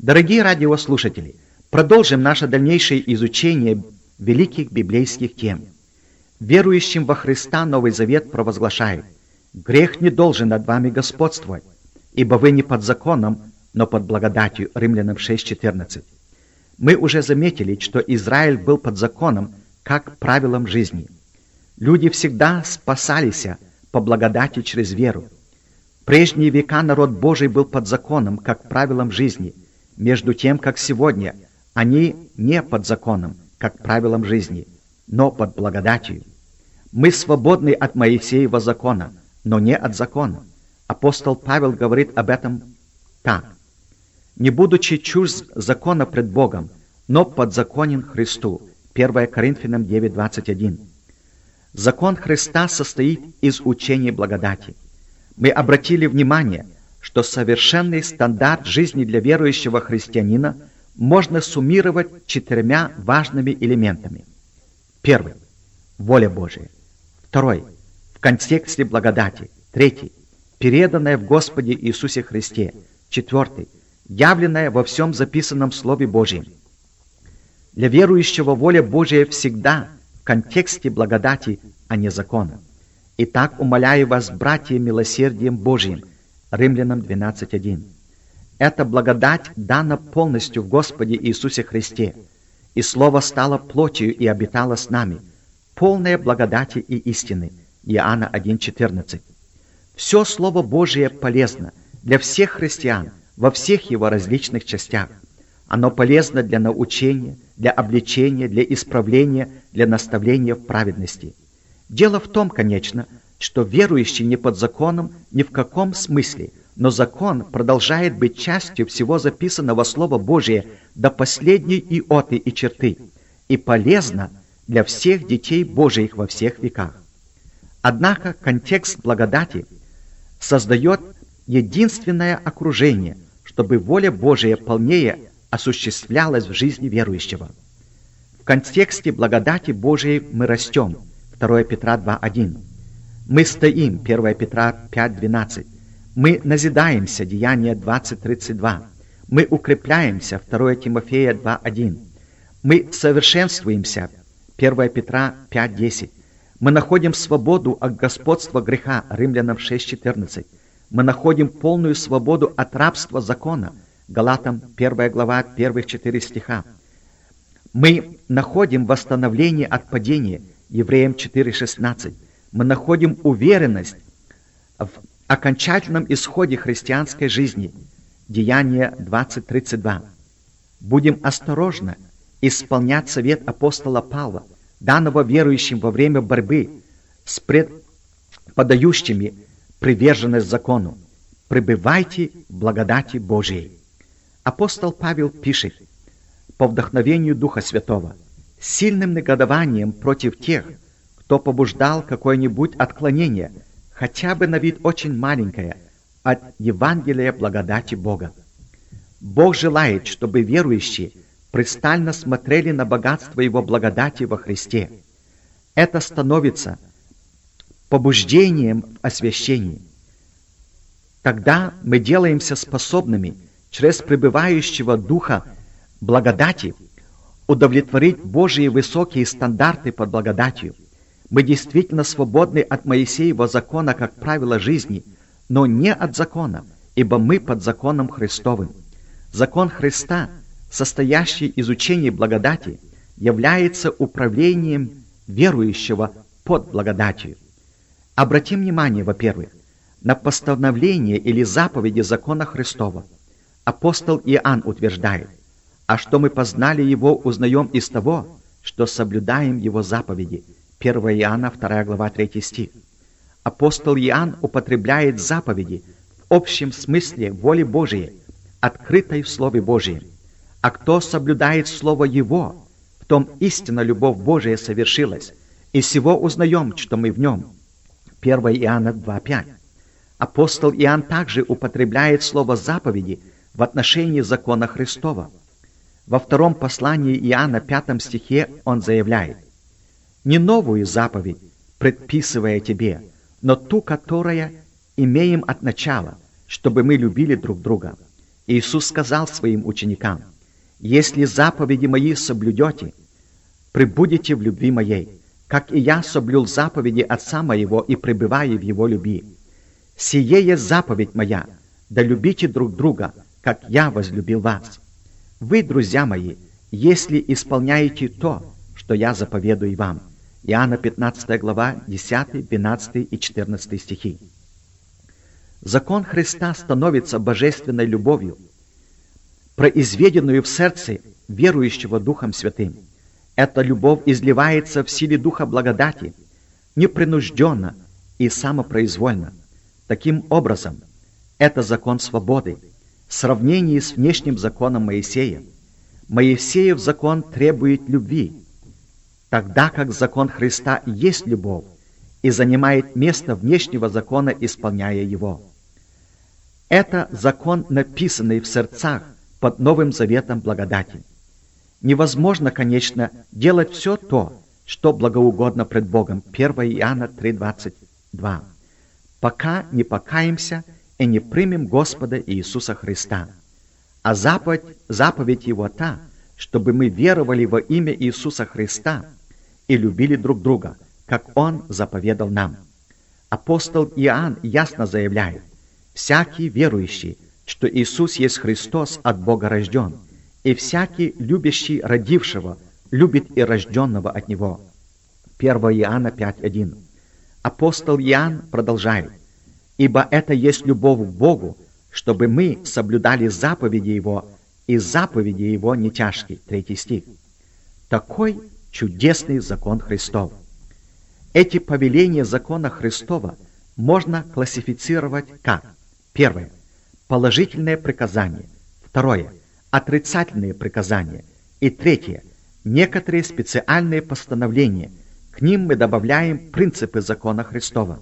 Дорогие радиослушатели, продолжим наше дальнейшее изучение великих библейских тем. Верующим во Христа Новый Завет провозглашает: «Грех не должен над вами господствовать, ибо вы не под законом, но под благодатью». Римлянам 6:14. Мы уже заметили, что Израиль был под законом, как правилом жизни. Люди всегда спасались по благодати через веру. В прежние века народ Божий был под законом, как правилом жизни, между тем, как сегодня они не под законом, как правилом жизни, но под благодатью. Мы свободны от Моисеева закона, но не от закона. Апостол Павел говорит об этом так: «Не будучи чужд закона пред Богом, но подзаконен Христу». 1 Коринфянам 9:21. Закон Христа состоит из учения благодати. Мы обратили внимание, что совершенный стандарт жизни для верующего христианина можно суммировать 4 важными элементами. Первый – воля Божия. Второй – в контексте благодати. Третий – переданная в Господе Иисусе Христе. Четвертый – явленная во всем записанном Слове Божьем. Для верующего воля Божия всегда в контексте благодати, а не закона. Итак, умоляю вас, братья, милосердием Божьим. Римлянам 12:1. Эта благодать дана полностью в Господе Иисусе Христе, и Слово стало плотью и обитало с нами, полное благодати и истины. Иоанна 1:14. Все Слово Божие полезно для всех христиан во всех его различных частях. Оно полезно для научения, для обличения, для исправления, для наставления в праведности. Дело в том, конечно, что верующий не под законом ни в каком смысле, но закон продолжает быть частью всего записанного Слова Божия до последней иоты и черты, и полезно для всех детей Божиих во всех веках. Однако контекст благодати создает единственное окружение, чтобы воля Божия полнее осуществлялась в жизни верующего. В контексте благодати Божией мы растем. 2 Петра 2:1. Мы стоим. 1 Петра 5:12. Мы назидаемся. Деяния 20:32. Мы укрепляемся. 2 Тимофея 2:1. Мы совершенствуемся. 1 Петра 5:10. Мы находим свободу от господства греха. Римлянам 6:14. Мы находим полную свободу от рабства закона. Галатам 1 глава, первых 4 стиха. Мы находим восстановление от падения. Евреям 4:16. Мы находим уверенность в окончательном исходе христианской жизни. Деяния 20:32. Будем осторожно исполнять совет апостола Павла, данного верующим во время борьбы с подающими приверженность закону. Пребывайте в благодати Божией. Апостол Павел пишет по вдохновению Духа Святого: сильным негодованием против тех, кто побуждал какое-нибудь отклонение, хотя бы на вид очень маленькое, от Евангелия благодати Бога. Бог желает, чтобы верующие пристально смотрели на богатство Его благодати во Христе. Это становится побуждением в освящении. Тогда мы делаемся способными через пребывающего Духа благодати удовлетворить Божьи высокие стандарты под благодатью. Мы действительно свободны от Моисеева закона как правила жизни, но не от закона, ибо мы под законом Христовым. Закон Христа, состоящий из учения благодати, является управлением верующего под благодатью. Обратим внимание, во-первых, на постановление или заповеди закона Христова. Апостол Иоанн утверждает: «А что мы познали Его, узнаем из того, что соблюдаем Его заповеди». 1 Иоанна 2 глава 3 стих. Апостол Иоанн употребляет заповеди в общем смысле воли Божией, открытой в Слове Божьем. А кто соблюдает Слово Его, в том истинно любовь Божия совершилась, и сего узнаем, что мы в Нем. 1 Иоанна 2:5. Апостол Иоанн также употребляет слово «заповеди» в отношении закона Христова. Во втором послании Иоанна 5 стихе он заявляет: «Не новую заповедь предписывая тебе, но ту, которая имеем от начала, чтобы мы любили друг друга. Иисус сказал своим ученикам: «Если заповеди мои соблюдете, пребудете в любви моей, как и я соблюл заповеди Отца моего и пребываю в его любви. Сие есть заповедь моя, да любите друг друга, как я возлюбил вас. Вы, друзья мои, если исполняете то, что я заповедую вам». Иоанна 15 глава, 10, 12 и 14 стихи. Закон Христа становится божественной любовью, произведенную в сердце верующего Духом Святым. Эта любовь изливается в силе Духа благодати, непринужденно и самопроизвольно. Таким образом, это закон свободы, в сравнении с внешним законом Моисея. Моисеев закон требует любви, тогда как закон Христа есть любовь и занимает место внешнего закона, исполняя его. Это закон, написанный в сердцах под Новым Заветом благодати. Невозможно, конечно, делать все то, что благоугодно пред Богом. 1 Иоанна 3:22. Пока не покаемся и не примем Господа Иисуса Христа. А заповедь Его та, чтобы мы веровали во имя Иисуса Христа и любили друг друга, как Он заповедал нам. Апостол Иоанн ясно заявляет: «Всякий верующий, что Иисус есть Христос, от Бога рожден, и всякий любящий родившего любит и рожденного от Него». 1 Иоанна 5:1. Апостол Иоанн продолжает: «Ибо это есть любовь к Богу, чтобы мы соблюдали заповеди Его, и заповеди Его не тяжкие». 3 стих. Такой чудесный закон Христов. Эти повеления закона Христова можно классифицировать как: первое – положительное приказание, второе – отрицательные приказания, и третье – некоторые специальные постановления. К ним мы добавляем принципы закона Христова.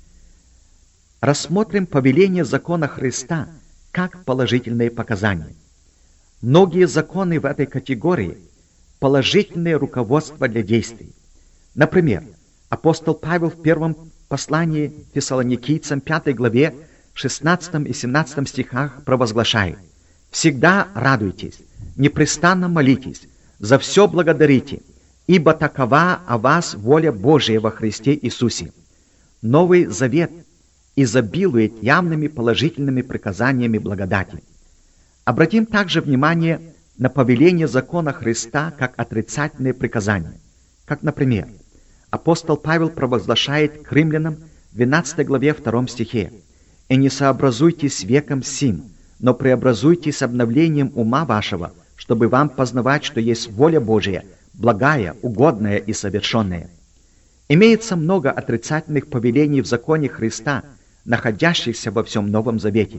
Рассмотрим повеление закона Христа как положительные показания. Многие законы в этой категории – положительные руководства для действий. Например, апостол Павел в первом послании Фессалоникийцам 5 главе 16 и 17 стихах провозглашает: «Всегда радуйтесь, непрестанно молитесь, за все благодарите, ибо такова о вас воля Божия во Христе Иисусе». Новый Завет изобилует явными положительными приказаниями благодати. Обратим также внимание на повеление закона Христа как отрицательные приказания. Как, например, апостол Павел провозглашает к римлянам в 12 главе 2 стихе: «И не сообразуйтесь с веком сим, но преобразуйтесь обновлением ума вашего, чтобы вам познавать, что есть воля Божия, благая, угодная и совершенная». Имеется много отрицательных повелений в законе Христа, находящихся во всем Новом Завете.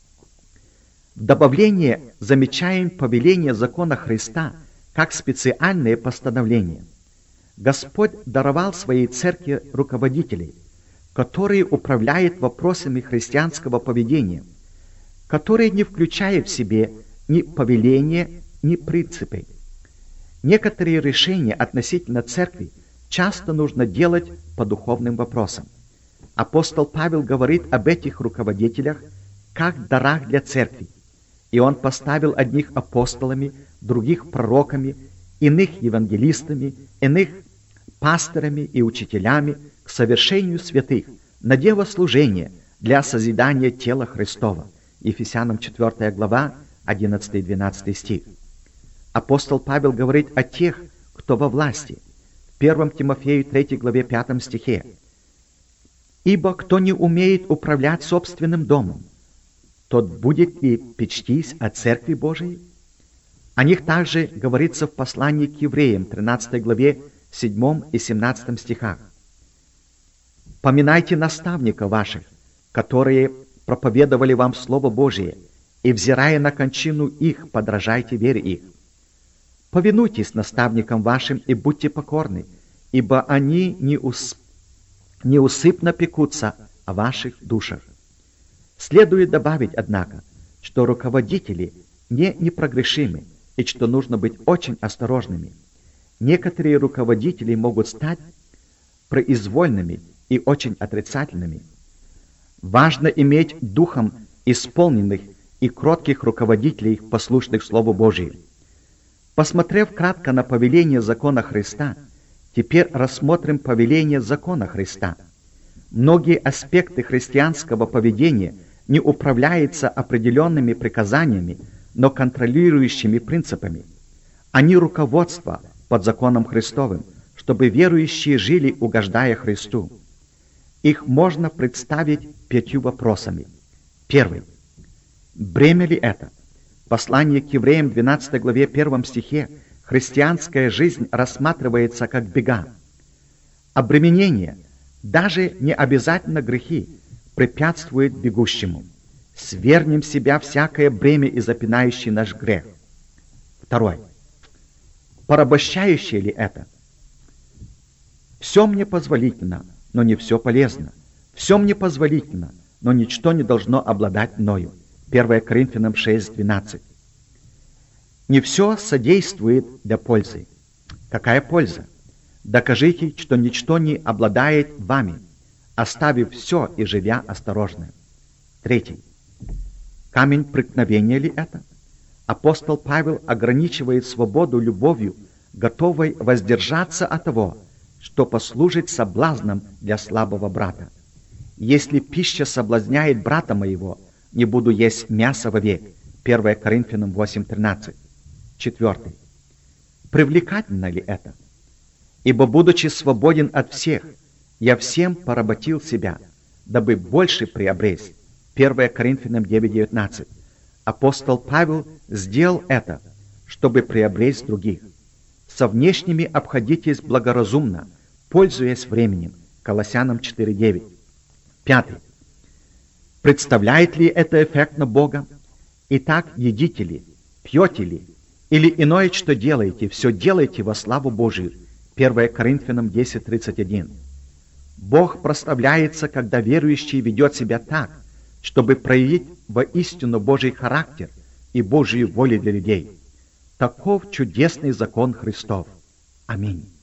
В добавление замечаем повеление закона Христа как специальные постановления. Господь даровал своей церкви руководителей, которые управляют вопросами христианского поведения, которые не включают в себе ни повеления, ни принципы. Некоторые решения относительно церкви часто нужно делать по духовным вопросам. Апостол Павел говорит об этих руководителях как дарах для церкви, и он поставил одних апостолами, других пророками, иных евангелистами, иных пасторами и учителями к совершению святых, на дело служения для созидания тела Христова. Ефесянам 4 глава, 11 и 12 стих. Апостол Павел говорит о тех, кто во власти. В 1 Тимофею 3 главе 5 стихе: «Ибо кто не умеет управлять собственным домом, тот будет ли печтись о Церкви Божией?» О них также говорится в послании к евреям 13 главе 7 и 17 стихах: «Поминайте наставников ваших, которые проповедовали вам Слово Божие, и, взирая на кончину их, подражайте вере их. Повинуйтесь наставникам вашим и будьте покорны, ибо они неусыпно пекутся о ваших душах». Следует добавить, однако, что руководители не непогрешимы и что нужно быть очень осторожными. Некоторые руководители могут стать произвольными и очень отрицательными. Важно иметь духом исполненных и кротких руководителей, послушных Слову Божию. Посмотрев кратко на повеление закона Христа, теперь рассмотрим повеление закона Христа. Многие аспекты христианского поведения не управляются определенными приказаниями, но контролирующими принципами. Они руководство под законом Христовым, чтобы верующие жили, угождая Христу. Их можно представить 5 вопросами. Первый. Бремя ли это? Послание к евреям, 12 главе, 1 стихе, христианская жизнь рассматривается как бега. Обременение, даже не обязательно грехи, препятствует бегущему. Свергнем с себя всякое бремя и запинающий наш грех. Второй. Порабощающее ли это? Все мне позволительно, но не все полезно. Все мне позволительно, но ничто не должно обладать мною. 1 Коринфянам 6:12. Не все содействует для пользы. Какая польза? Докажите, что ничто не обладает вами, оставив все и живя осторожно. Третий. Камень преткновения ли это? Апостол Павел ограничивает свободу любовью, готовой воздержаться от того, что послужит соблазном для слабого брата. Если пища соблазняет брата моего, не буду есть мясо вовек. 1 Коринфянам 8:13. Четвертый. Привлекательно ли это? Ибо, будучи свободен от всех, я всем поработил себя, дабы больше приобрести. 1 Коринфянам 9:19. Апостол Павел сделал это, чтобы приобрести других. Со внешними обходитесь благоразумно, пользуясь временем. Колоссянам 4:9. Пятый. Представляет ли это эффектно Бога? Итак, едите ли, пьете ли, или иное, что делаете, все делайте во славу Божию. 1 Коринфянам 10:31. Бог прославляется, когда верующий ведет себя так, чтобы проявить воистину Божий характер и Божию волю для людей. Таков чудесный закон Христов. Аминь.